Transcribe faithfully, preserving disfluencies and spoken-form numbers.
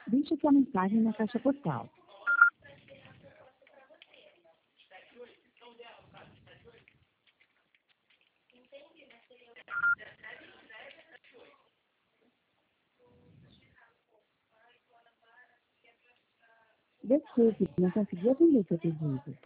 Deixe sua mensagem na caixa postal. Desculpe, não consegui atender seu pedido.